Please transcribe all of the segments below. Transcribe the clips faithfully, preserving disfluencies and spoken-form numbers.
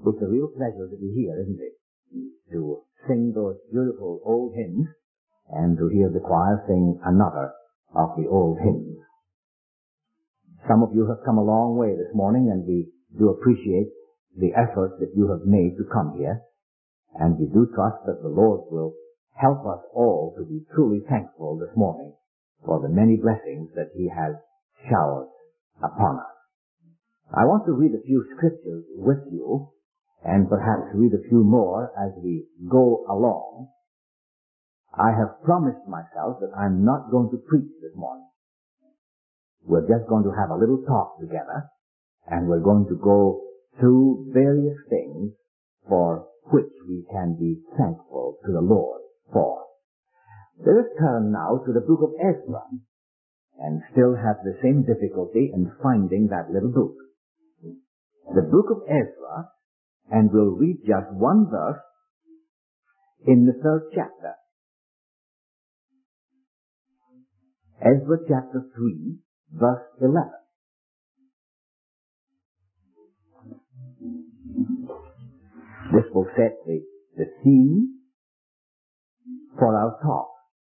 It's a real pleasure to be here, isn't it? To sing those beautiful old hymns and to hear the choir sing another of the old hymns. Some of you have come a long way this morning, and we do appreciate the effort that you have made to come here. And we do trust that the Lord will help us all to be truly thankful this morning for the many blessings that He has showered upon us. I want to read a few scriptures with you, and perhaps read a few more as we go along. I have promised myself that I'm not going to preach this morning. We're just going to have a little talk together, and we're going to go through various things for which we can be thankful to the Lord for. Let us turn now to the book of Ezra, and still have the same difficulty in finding that little book. The book of Ezra, and we'll read just one verse in the third chapter. Ezra chapter three, verse eleven. This will set the, the scene for our talk.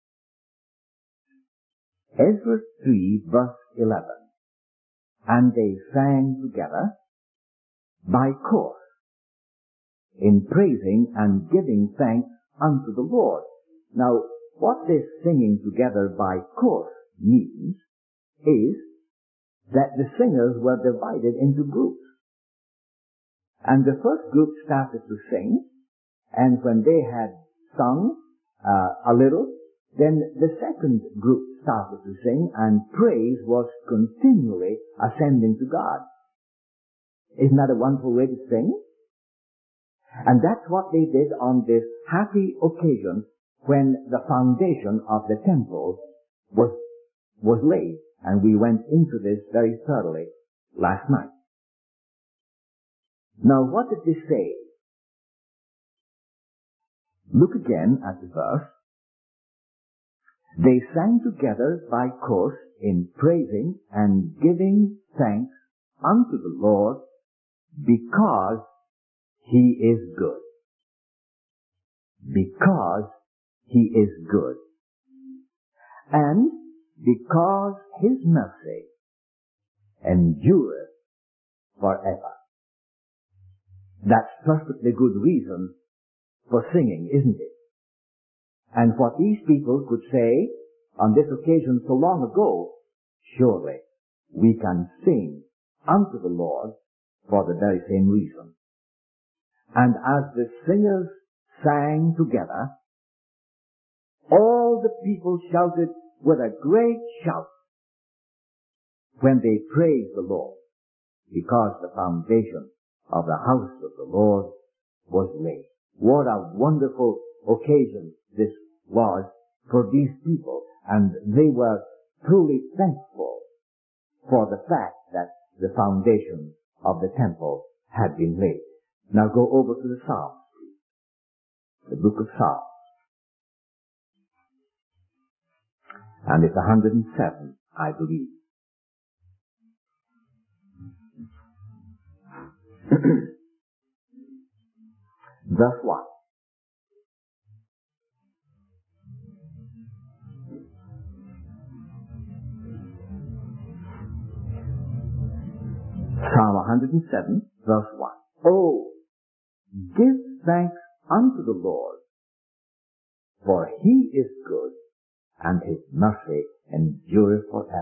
Ezra three, verse eleven. And they sang together by course, in praising and giving thanks unto the Lord. Now, what this singing together by course means is that the singers were divided into groups. And the first group started to sing, and when they had sung uh, a little, then the second group started to sing, and praise was continually ascending to God. Isn't that a wonderful way to sing? And that's what they did on this happy occasion when the foundation of the temple was, was laid. And we went into this very thoroughly last night. Now, what did this say? Look again at the verse. They sang together by course in praising and giving thanks unto the Lord because He is good. Because He is good. And because His mercy endureth forever. That's perfectly good reason for singing, isn't it? And what these people could say on this occasion so long ago, surely we can sing unto the Lord for the very same reason. And as the singers sang together, all the people shouted with a great shout when they praised the Lord, because the foundation of the house of the Lord was laid. What a wonderful occasion this was for these people, and they were truly thankful for the fact that the foundation of the temple had been laid. Now go over to the Psalms, the book of Psalms. And it's one hundred seven, I believe. Verse one. Psalm one hundred seven, verse one. Oh, give thanks unto the Lord, for He is good, and His mercy endureth forever.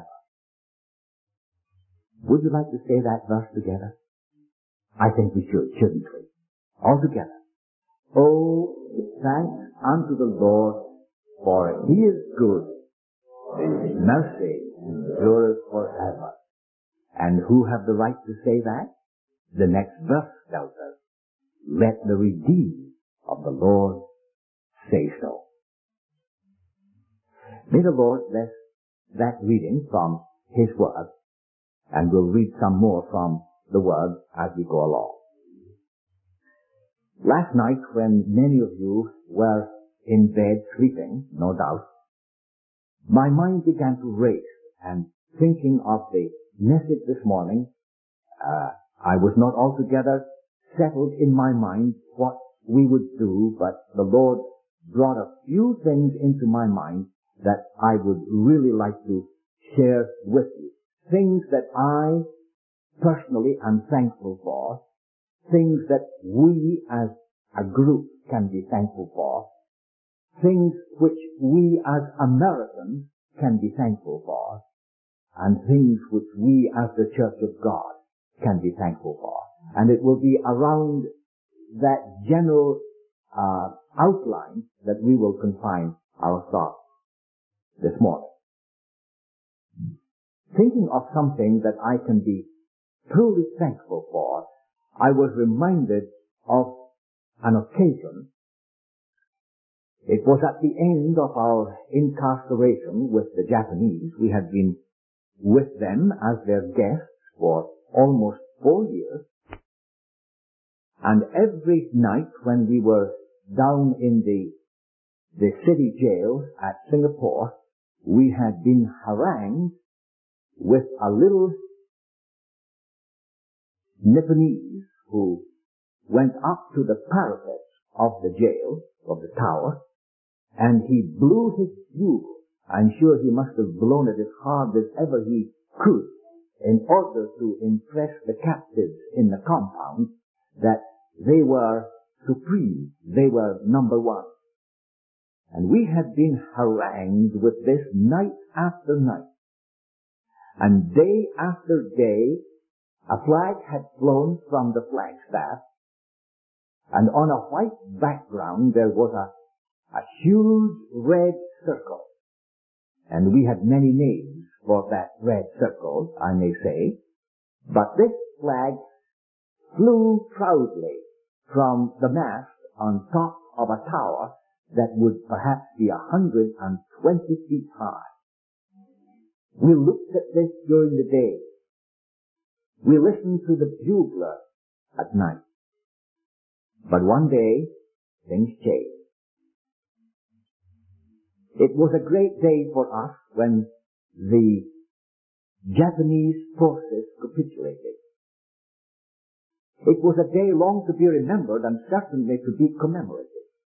Would you like to say that verse together? I think we should, shouldn't we? All together. Oh, thanks unto the Lord, for He is good, His mercy endureth forever. And who have the right to say that? The next verse tells us, let the redeemed of the Lord say so. May the Lord bless that reading from His Word, and we'll read some more from the Word as we go along. Last night, when many of you were in bed sleeping, no doubt, my mind began to race, and thinking of the message this morning, uh, I was not altogether settled in my mind what we would do, but the Lord brought a few things into my mind that I would really like to share with you. Things that I personally am thankful for, things that we as a group can be thankful for, things which we as Americans can be thankful for, and things which we as the Church of God can be thankful for. And it will be around that general uh, outline that we will confine our thoughts this morning. Thinking of something that I can be truly thankful for, I was reminded of an occasion. It was at the end of our incarceration with the Japanese. We had been with them as their guests for almost four years. And every night when we were down in the, the city jail at Singapore, we had been harangued with a little Nipponese who went up to the parapet of the jail, of the tower, and he blew his bugle. I'm sure he must have blown it as hard as ever he could in order to impress the captives in the compound that they were supreme, they were number one. And we had been harangued with this night after night. And day after day, a flag had flown from the flagstaff, and on a white background there was a, a huge red circle. And we had many names for that red circle, I may say. But this flag flew proudly from the mast on top of a tower that would perhaps be a hundred and twenty feet high. We looked at this during the day. We listened to the bugler at night. But one day, things changed. It was a great day for us when the Japanese forces capitulated. It was a day long to be remembered and certainly to be commemorated.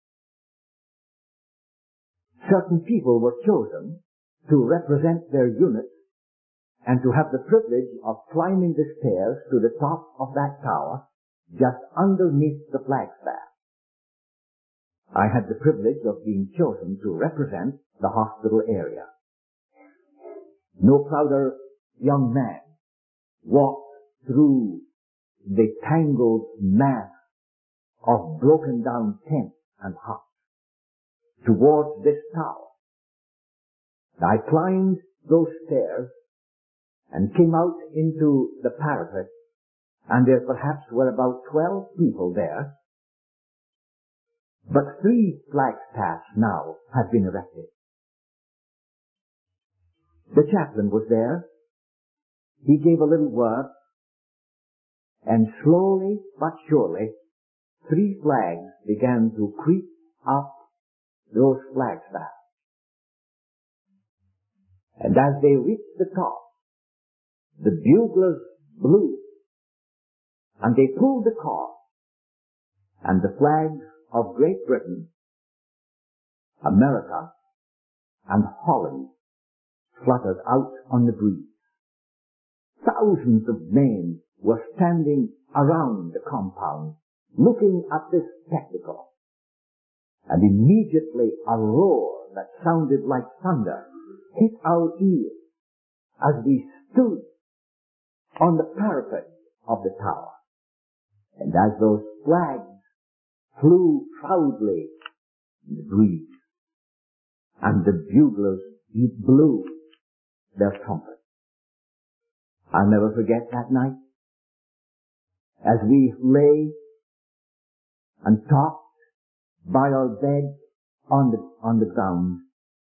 Certain people were chosen to represent their units and to have the privilege of climbing the stairs to the top of that tower just underneath the flagstaff. I had the privilege of being chosen to represent the hospital area. No prouder young man walked through the tangled mass of broken down tents and huts towards this tower. I climbed those stairs and came out into the parapet, and there perhaps were about twelve people there. But three flagstaffs now had been erected. The chaplain was there. He gave a little word, and slowly but surely, three flags began to creep up those flagstaffs. And as they reached the top, the buglers blew, and they pulled the cord, and the flags of Great Britain, America, and Holland fluttered out on the breeze. Thousands of men were standing around the compound, looking at this spectacle. And immediately a roar that sounded like thunder hit our ears as we stood on the parapet of the tower. And as those flags flew proudly in the breeze, and the buglers blew their trumpets, I'll never forget that night as we lay and talked by our bed on the, on the ground.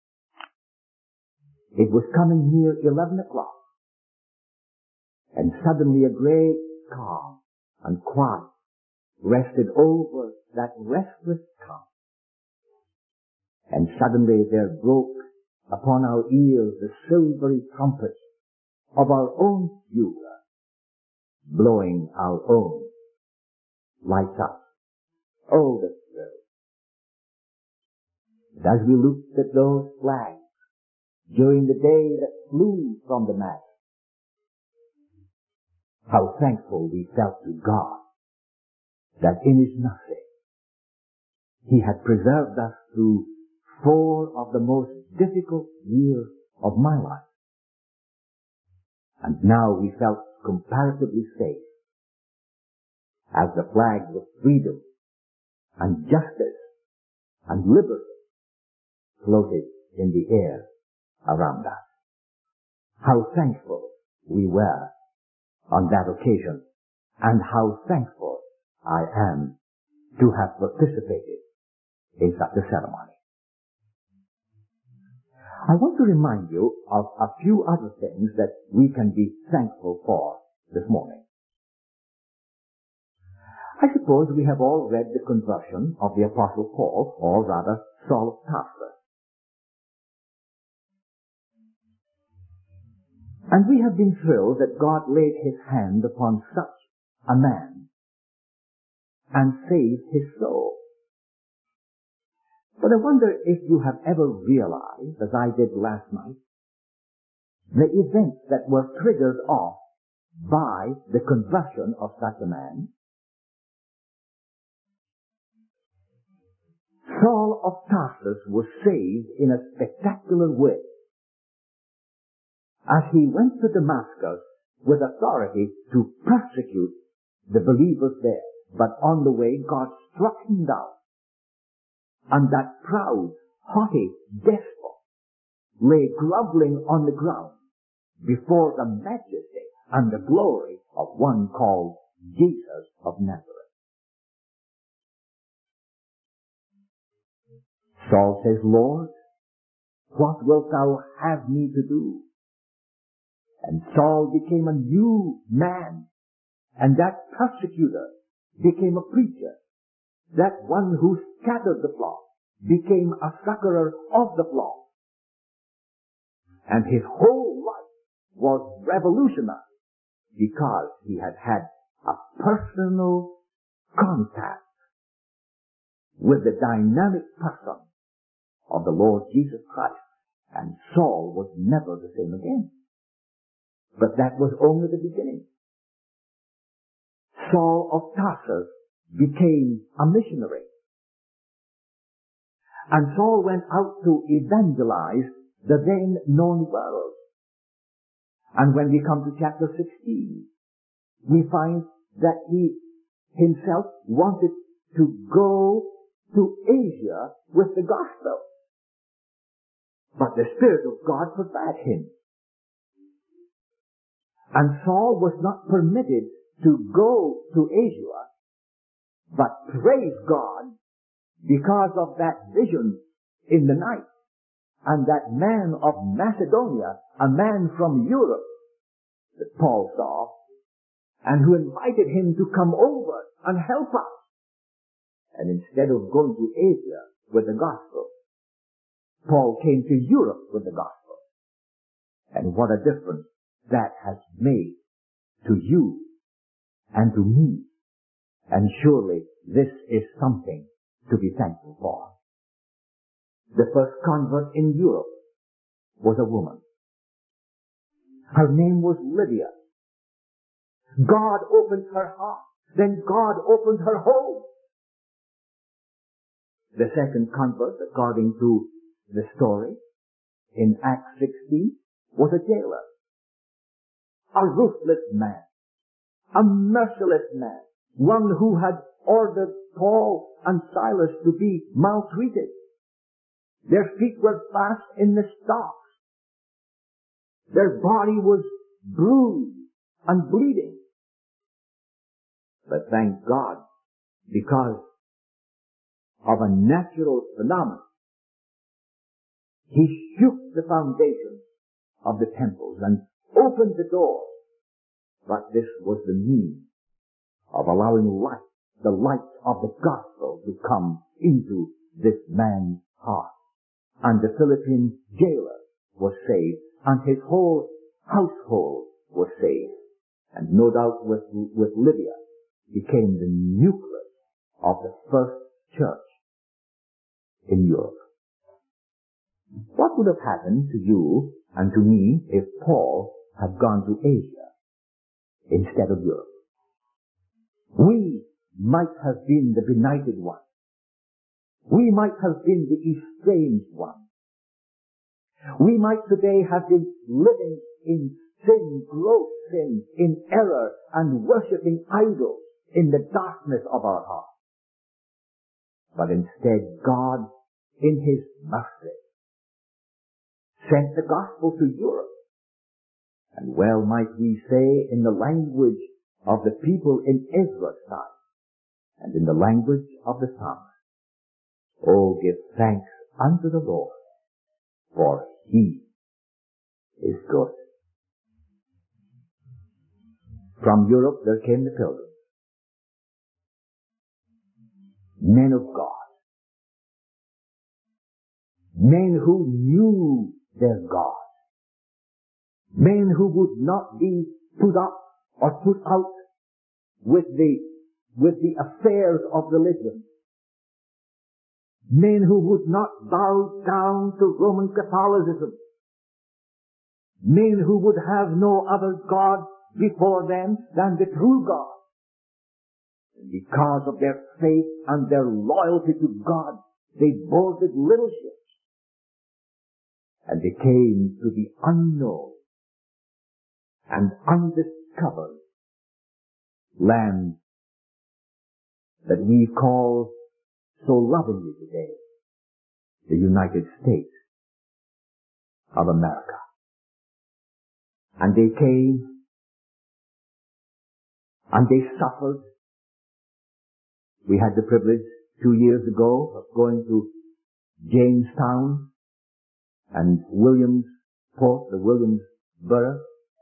It was coming near eleven o'clock, and suddenly a great calm and quiet rested over that restless town. And suddenly there broke upon our ears the silvery trumpets of our own bugler, blowing our own lights up. Oh, the thrill. And as we looked at those flags during the day that flew from the mast, how thankful we felt to God that in His mercy He had preserved us through four of the most difficult years of my life. And now we felt comparatively safe as the flags of freedom and justice and liberty floated in the air around us. How thankful we were on that occasion, and how thankful I am to have participated in such a ceremony. I want to remind you of a few other things that we can be thankful for this morning. I suppose we have all read the conversion of the Apostle Paul, or rather Saul of Tarsus. And we have been thrilled that God laid His hand upon such a man and saved his soul. But I wonder if you have ever realized, as I did last night, the events that were triggered off by the conversion of such a man. Saul of Tarsus was saved in a spectacular way as he went to Damascus with authority to persecute the believers there. But on the way, God struck him down. And that proud, haughty despot lay groveling on the ground before the majesty and the glory of one called Jesus of Nazareth. Saul says, Lord, what wilt thou have me to do? And Saul became a new man, and that persecutor became a preacher. That one who scattered the flock became a succorer of the flock. And his whole life was revolutionized because he had had a personal contact with the dynamic person of the Lord Jesus Christ. And Saul was never the same again. But that was only the beginning. Saul of Tarsus became a missionary. And Saul went out to evangelize the then known world. And when we come to chapter sixteen, we find that he himself wanted to go to Asia with the gospel. But the Spirit of God forbade him. And Saul was not permitted to go to Asia, but praise God because of that vision in the night. And that man of Macedonia, a man from Europe that Paul saw, and who invited him to come over and help us. And instead of going to Asia with the gospel, Paul came to Europe with the gospel. And what a difference that has made to you and to me. And surely this is something to be thankful for. The first convert in Europe was a woman. Her name was Lydia. God opened her heart. Then God opened her home. The second convert, according to the story in Acts sixteen, was a jailer. A ruthless man. A merciless man. One who had ordered Paul and Silas to be maltreated. Their feet were fast in the stocks. Their body was bruised and bleeding. But thank God, because of a natural phenomenon, he shook the foundations of the temples and opened the doors. But this was the means of allowing light, the light of the gospel, to come into this man's heart. And the Philippine jailer was saved, and his whole household was saved. And no doubt with, with Lydia became the nucleus of the first church in Europe. What would have happened to you and to me if Paul had gone to Asia instead of Europe? We might have been the benighted one. We might have been the estranged one. We might today have been living in sin, gross sin, in error, and worshipping idols in the darkness of our hearts. But instead, God, in His mercy, sent the gospel to Europe. And well might we say, in the language of the people in Ezra's time, and in the language of the psalmist, oh, give thanks unto the Lord, for He is good. From Europe there came the pilgrims, men of God, men who knew their God, men who would not be put up or put out with the, with the affairs of religion, men who would not bow down to Roman Catholicism, men who would have no other God before them than the true God. And because of their faith and their loyalty to God, they boarded little ships, and they came to the unknown and undiscovered land that we call so lovingly today the United States of America. And they came and they suffered. We had the privilege two years ago of going to Jamestown and Williamsport, the Williamsburg,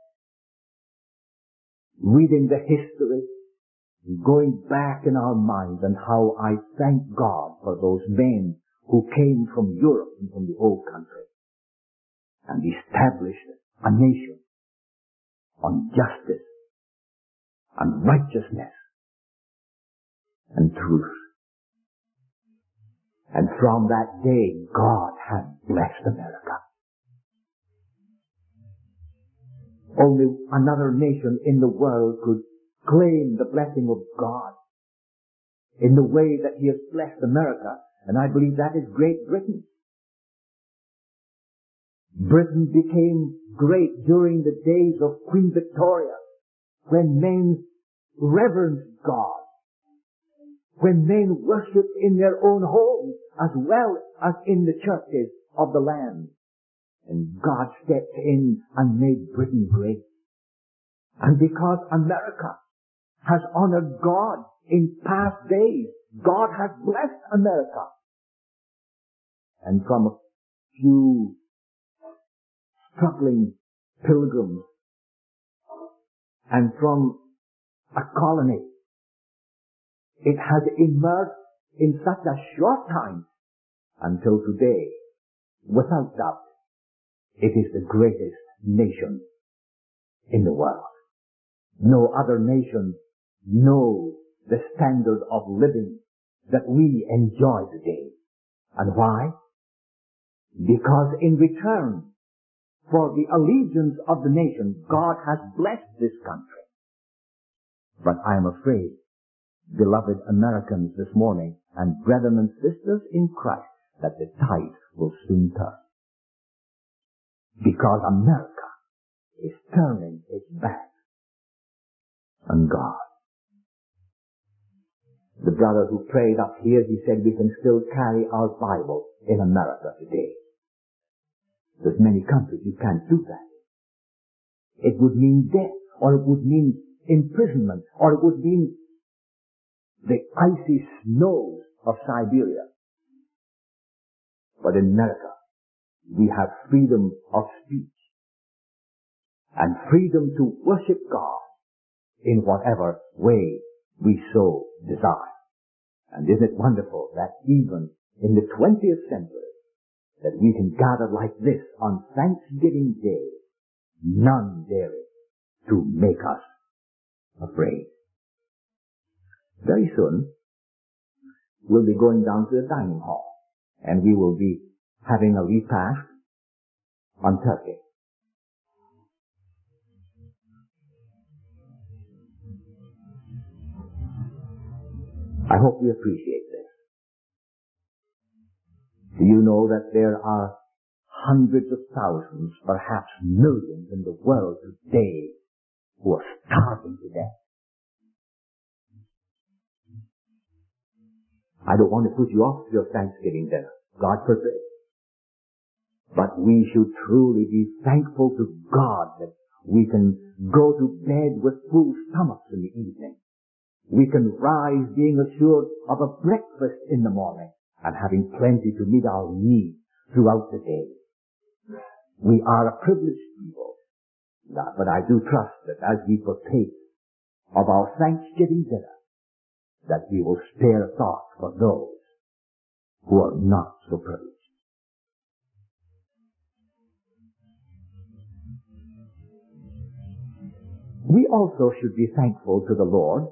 reading the history, going back in our minds, and how I thank God for those men who came from Europe and from the old country and established a nation on justice and righteousness and truth. And from that day, God had blessed America. Only another nation in the world could claim the blessing of God in the way that He has blessed America, and I believe that is Great Britain. Britain became great during the days of Queen Victoria, when men reverenced God, when men worshipped in their own homes as well as in the churches of the land. And God stepped in and made Britain great. And because America has honored God in past days, God has blessed America. And from a few struggling pilgrims and from a colony, it has emerged in such a short time until today, without doubt, it is the greatest nation in the world. No other nation knows the standard of living that we enjoy today. And why? Because in return for the allegiance of the nation, God has blessed this country. But I am afraid, beloved Americans this morning, and brethren and sisters in Christ, that the tide will soon turn. Because America is turning its back on God. The brother who prayed up here, he said we can still carry our Bible in America today. There's many countries you can't do that. It would mean death, or it would mean imprisonment, or it would mean the icy snows of Siberia. But in America, we have freedom of speech and freedom to worship God in whatever way we so desire. And isn't it wonderful that even in the twentieth century, that we can gather like this on Thanksgiving Day, none daring to make us afraid. Very soon, will be going down to the dining hall, and we will be having a repast on turkey. I hope you appreciate this. Do you know that there are hundreds of thousands, perhaps millions in the world today who are starving to death? I don't want to put you off your Thanksgiving dinner. God forbid. But we should truly be thankful to God that we can go to bed with full stomachs in the evening. We can rise being assured of a breakfast in the morning and having plenty to meet our needs throughout the day. We are a privileged people. But I do trust that as we partake of our Thanksgiving dinner, that we will spare thought for those who are not so privileged. We also should be thankful to the Lord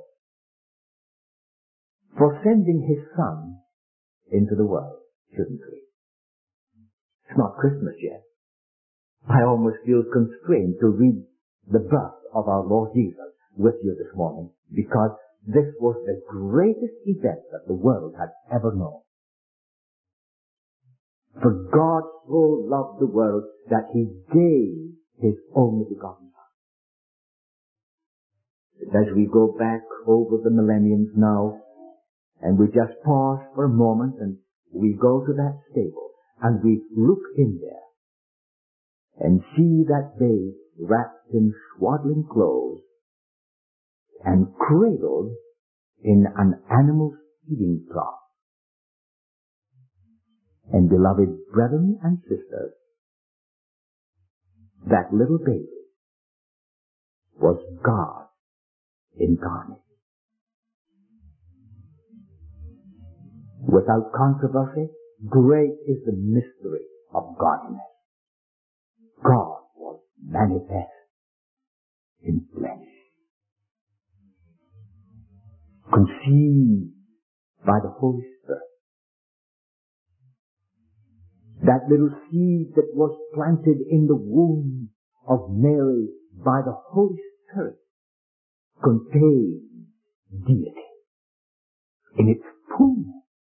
for sending His Son into the world, shouldn't we? It's not Christmas yet. I almost feel constrained to read the birth of our Lord Jesus with you this morning, because this was the greatest event that the world had ever known. For God so loved the world that He gave His only begotten Son. As we go back over the millenniums now, and we just pause for a moment, and we go to that stable, and we look in there, and see that babe wrapped in swaddling clothes, and cradled in an animal's feeding trough. And beloved brethren and sisters, that little baby was God incarnate. Without controversy, great is the mystery of godliness. God was manifest in flesh, conceived by the Holy Spirit. That little seed that was planted in the womb of Mary by the Holy Spirit contained deity in its fullness.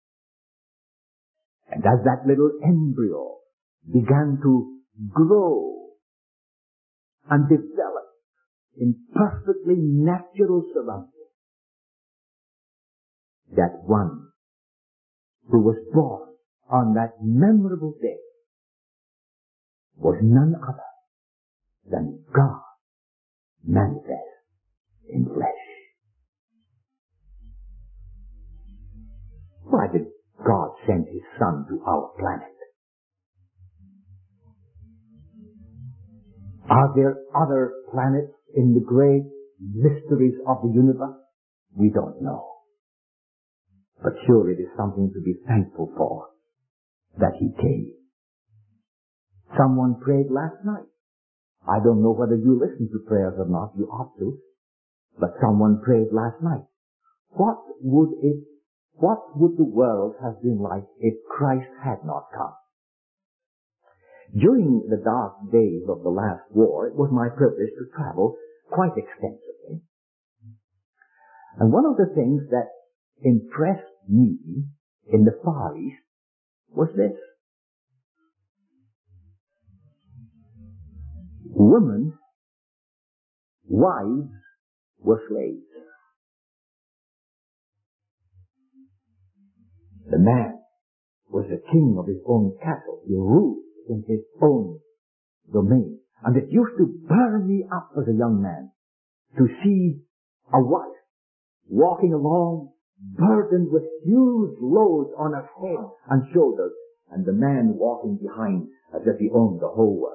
And as that little embryo began to grow and develop in perfectly natural surroundings, that one who was born on that memorable day was none other than God manifest in flesh. Why did God send His Son to our planet? Are there other planets in the great mysteries of the universe? We don't know. But surely it is something to be thankful for, that He came. Someone prayed last night. I don't know whether you listen to prayers or not. You ought to. But someone prayed last night. What would it, what would the world have been like if Christ had not come? During the dark days of the last war, it was my privilege to travel quite extensively. And one of the things that impressed me in the Far East was this. Women, wives, were slaves. The man was the king of his own castle. He ruled in his own domain. And it used to burn me up as a young man to see a wife walking along burdened with huge loads on her head and shoulders, and the man walking behind as if he owned the whole world.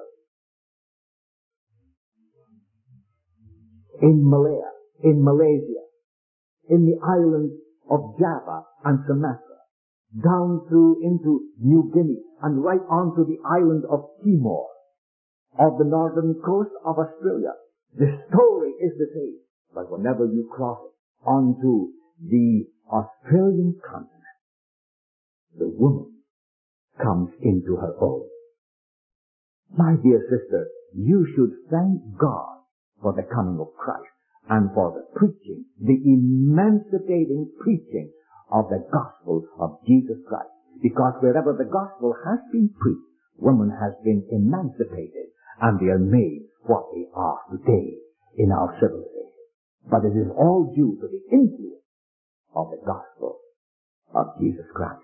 In Malaya, in Malaysia, in the islands of Java and Sumatra, down through into New Guinea, and right onto the island of Timor, of the northern coast of Australia. The story is the same, but whenever you cross onto the Australian continent, the woman comes into her own. My dear sister, you should thank God for the coming of Christ and for the preaching, the emancipating preaching of the gospel of Jesus Christ. Because wherever the gospel has been preached, woman has been emancipated and they are made what they are today in our civilization. But it is all due to the influence of the gospel of Jesus Christ.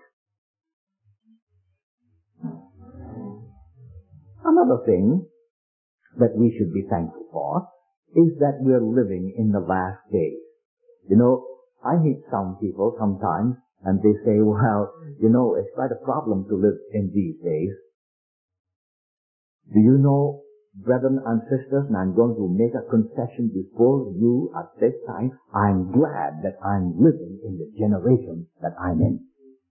Another thing that we should be thankful for is that we're living in the last days. You know, I meet some people sometimes and they say, well, you know, it's quite a problem to live in these days. Do you know, brethren and sisters, and I'm going to make a confession before you at this time, I'm glad that I'm living in the generation that I'm in.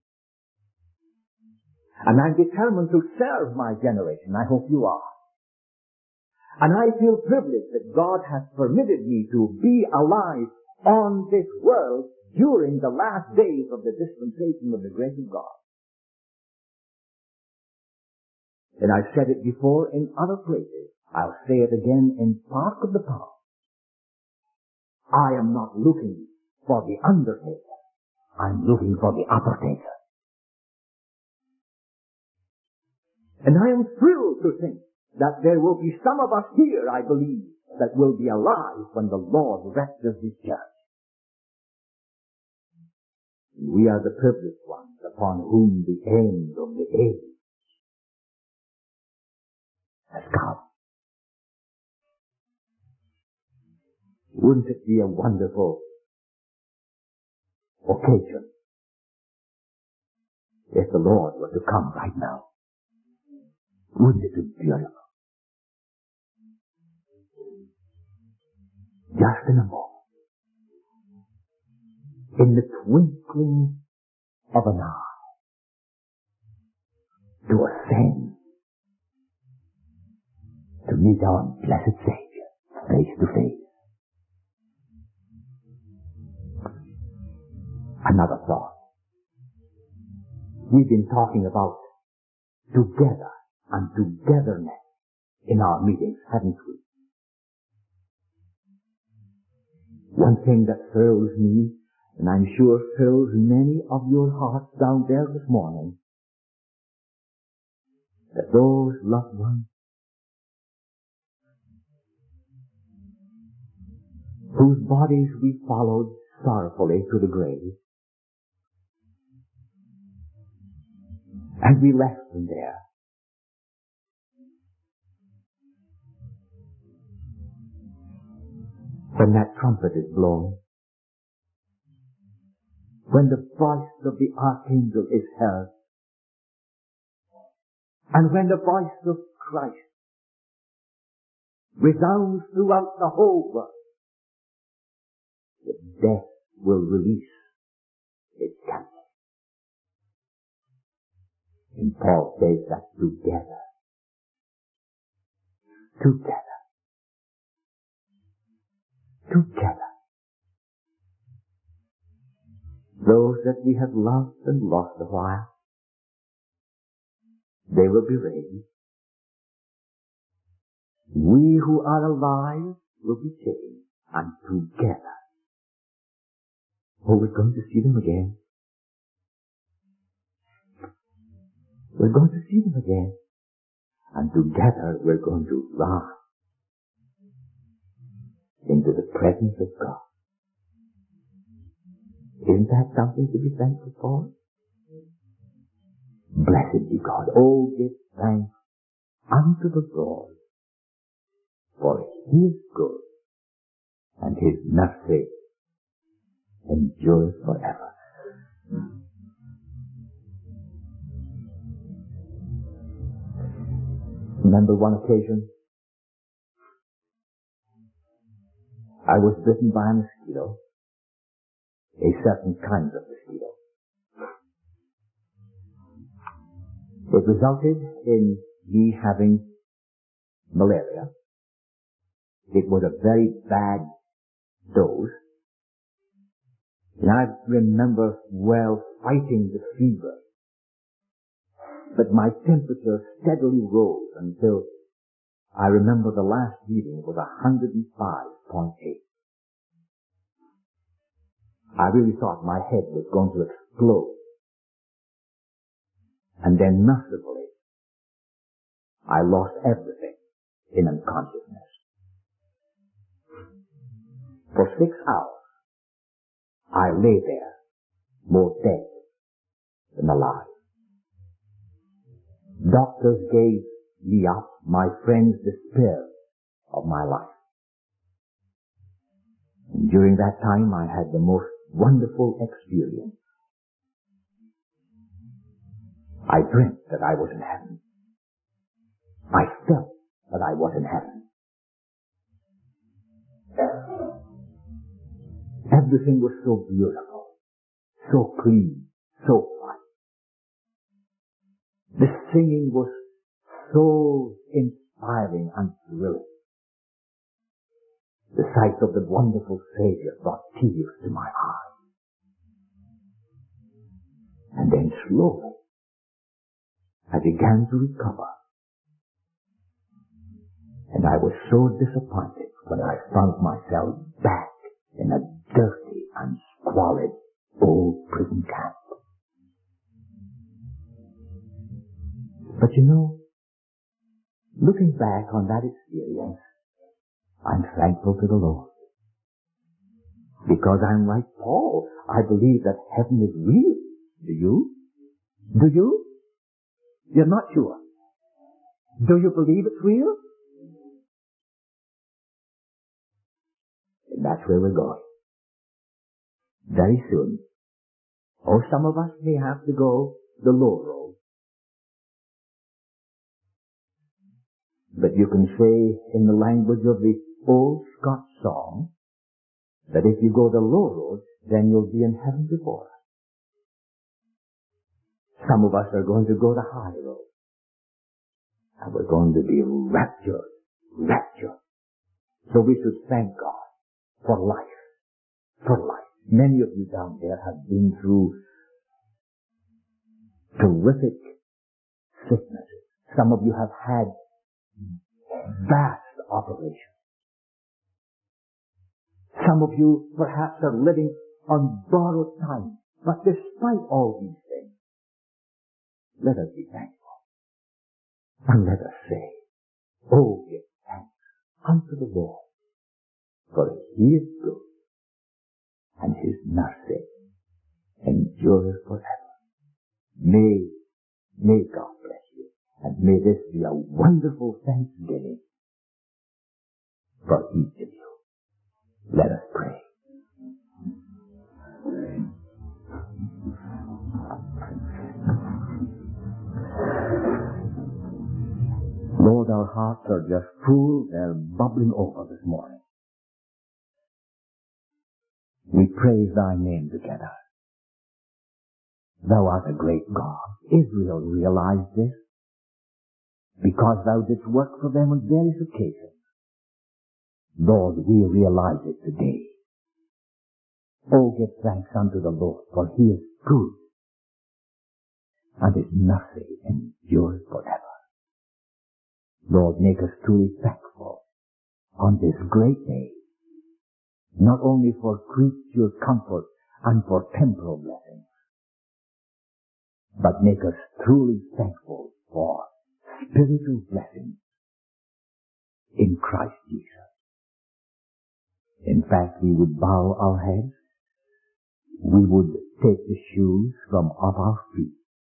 And I'm determined to serve my generation. I hope you are. And I feel privileged that God has permitted me to be alive on this world during the last days of the dispensation of the grace of God. And I've said it before in other places. I'll say it again in Park of the Park. I am not looking for the undertaker. I'm looking for the undertaker. And I am thrilled to think that there will be some of us here, I believe, that will be alive when the Lord raptures His church. We are the privileged ones upon whom the end of the age has come. Wouldn't it be a wonderful occasion if the Lord were to come right now? Wouldn't it be beautiful? Just in a moment, in the twinkling of an eye, to ascend, to meet our blessed Savior face to face. Another thought. We've been talking about together and togetherness in our meetings, haven't we? One thing that thrills me, and I'm sure thrills many of your hearts down there this morning, that those loved ones whose bodies we followed sorrowfully to the grave, and we left them there, when that trumpet is blown, when the voice of the archangel is heard, and when the voice of Christ resounds throughout the whole world, that death will release its captive. And Paul says that together, together, together, those that we have loved and lost a while, they will be raised. We who are alive will be changed, and together, oh, we're going to see them again. We're going to see them again. And together we're going to rise into the presence of God. Isn't that something to be thankful for? Blessed be God. Oh, give thanks unto the Lord, for He is good, and His mercy endures forever. Remember one occasion, I was bitten by a mosquito, a certain kind of mosquito. It resulted in me having malaria. It was a very bad dose. And I remember well fighting the fever but my temperature steadily rose until I remember the last reading was one hundred five point eight. I really thought my head was going to explode. And then mercifully, I lost everything in unconsciousness. For six hours, I lay there, more dead than alive. Doctors gave me up. My friends despaired of my life. And during that time, I had the most wonderful experience. I dreamt that I was in heaven. I felt that I was in heaven. Everything was so beautiful, so clean, so fine. The singing was so inspiring and thrilling. The sight of the wonderful Savior brought tears to my eyes. And then slowly, I began to recover. And I was so disappointed when I found myself back in a dirty and squalid old prison camp. But you know, looking back on that experience, I'm thankful to the Lord. Because I'm like Paul. I believe that heaven is real. Do you? Do you? You're not sure. Do you believe it's real? And that's where we're going. Very soon. Or some of us may have to go the low road. But you can say in the language of the old Scotch song that if you go the low road, then you'll be in heaven before us. Some of us are going to go the high road. And we're going to be raptured, raptured. So we should thank God for life, for life. Many of you down there have been through terrific sicknesses. Some of you have had vast operations. Some of you perhaps are living on borrowed time. But despite all these things, let us be thankful. And let us say, oh, give thanks unto the Lord, for He is good, and His mercy endureth forever. May, may God bless you, and may this be a wonderful thanksgiving for each of you. Let us pray. Lord, our hearts are just full, they're bubbling over this morning. We praise Thy name together. Thou art a great God. Israel realized this because Thou didst work for them on various occasions. Lord, we realize it today. Oh, give thanks unto the Lord, for He is good, and His mercy endures forever. Lord, make us truly thankful on this great day, not only for creature comfort and for temporal blessings, but make us truly thankful for spiritual blessings in Christ Jesus. In fact, we would bow our heads, we would take the shoes from off our feet,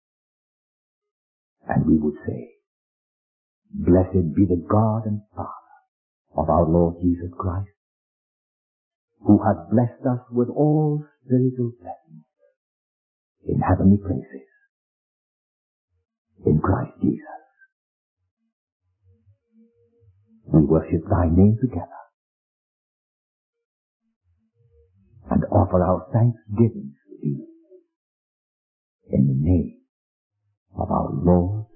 and we would say, blessed be the God and Father of our Lord Jesus Christ, who hath blessed us with all spiritual blessings in heavenly places in Christ Jesus. We worship Thy name together and offer our thanksgivings to Thee in the name of our Lord